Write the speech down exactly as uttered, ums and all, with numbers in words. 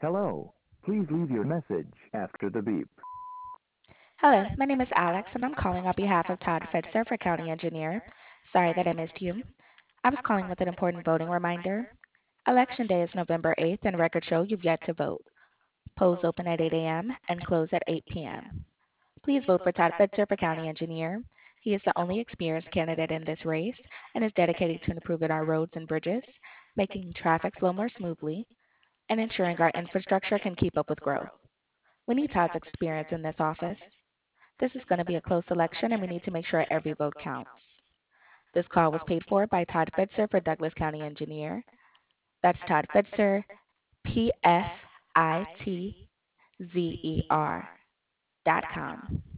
Hello. Please leave your message after the beep. Hello, my name is Alex, and I'm calling on behalf of Todd Fetzer for County Engineer. Sorry that I missed you. I was calling with an important voting reminder. Election day is November eighth, and records show you've yet to vote. Polls open at eight a m and close at eight p m Please vote for Todd Fetzer for County Engineer. He is the only experienced candidate in this race and is dedicated to improving our roads and bridges, making traffic flow more smoothly, and ensuring our infrastructure can keep up with growth. We need Todd's experience in this office. This is going to be a close election, and we need to make sure every vote counts. This call was paid for by Todd Fitzer for Douglas County Engineer. That's Todd Fitzer, P F I T Z E R dot com.